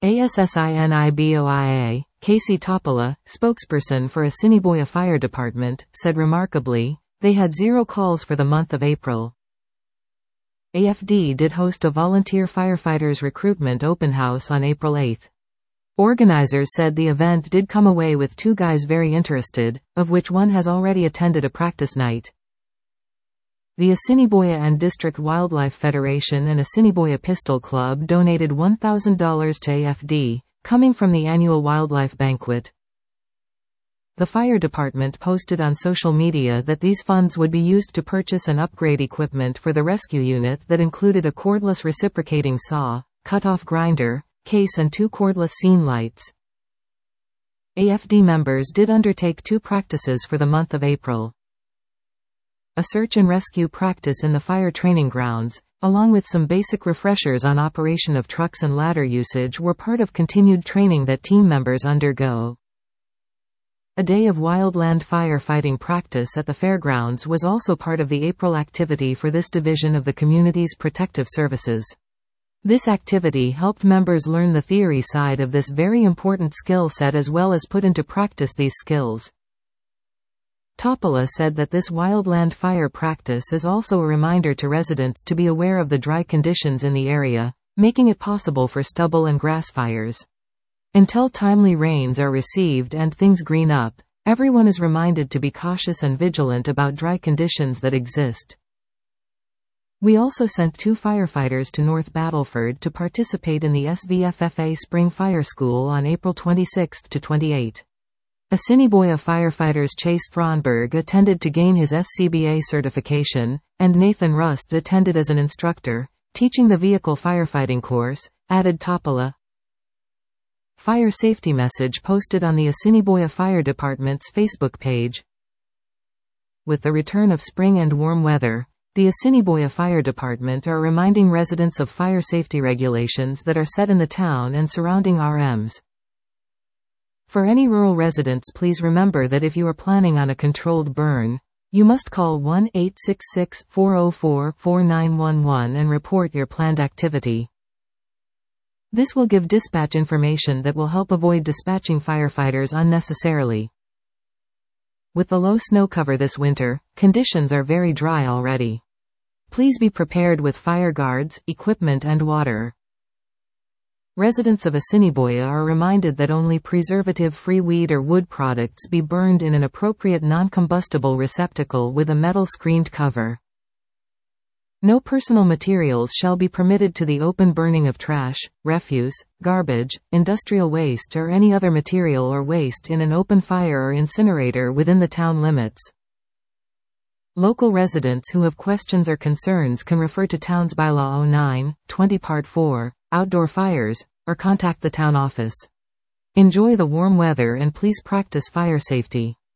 ASSINIBOIA, Casey Topola, spokesperson for Assiniboia Fire Department, said remarkably, they had 0 calls for the month of April. AFD did host a volunteer firefighters recruitment open house on April 8. Organizers said the event did come away with 2 guys very interested, of which one has already attended a practice night. The Assiniboia and District Wildlife Federation and Assiniboia Pistol Club donated $1,000 to AFD, coming from the annual wildlife banquet. The fire department posted on social media that these funds would be used to purchase and upgrade equipment for the rescue unit that included a cordless reciprocating saw, cut-off grinder, case and 2 cordless scene lights. AFD members did undertake 2 practices for the month of April. A search and rescue practice in the fire training grounds, along with some basic refreshers on operation of trucks and ladder usage, were part of continued training that team members undergo. A day of wildland firefighting practice at the fairgrounds was also part of the April activity for this division of the community's protective services. This activity helped members learn the theory side of this very important skill set as well as put into practice these skills. Topola said that this wildland fire practice is also a reminder to residents to be aware of the dry conditions in the area, making it possible for stubble and grass fires. Until timely rains are received and things green up, everyone is reminded to be cautious and vigilant about dry conditions that exist. We also sent 2 firefighters to North Battleford to participate in the SVFFA Spring Fire School on April 26 to 28. Assiniboia firefighters Chase Thronberg attended to gain his SCBA certification, and Nathan Rust attended as an instructor, teaching the vehicle firefighting course, added Topola. Fire safety message posted on the Assiniboia Fire Department's Facebook page. With the return of spring and warm weather, the Assiniboia Fire Department are reminding residents of fire safety regulations that are set in the town and surrounding RMs. For any rural residents, please remember that if you are planning on a controlled burn, you must call 1-866-404-4911 and report your planned activity. This will give dispatch information that will help avoid dispatching firefighters unnecessarily. With the low snow cover this winter, conditions are very dry already. Please be prepared with fire guards, equipment and water. Residents of Assiniboia are reminded that only preservative-free weed or wood products be burned in an appropriate non-combustible receptacle with a metal screened cover. No personal materials shall be permitted to the open burning of trash, refuse, garbage, industrial waste or any other material or waste in an open fire or incinerator within the town limits. Local residents who have questions or concerns can refer to Town's Bylaw 09-20 Part 4, Outdoor Fires, or contact the town office. Enjoy the warm weather and please practice fire safety.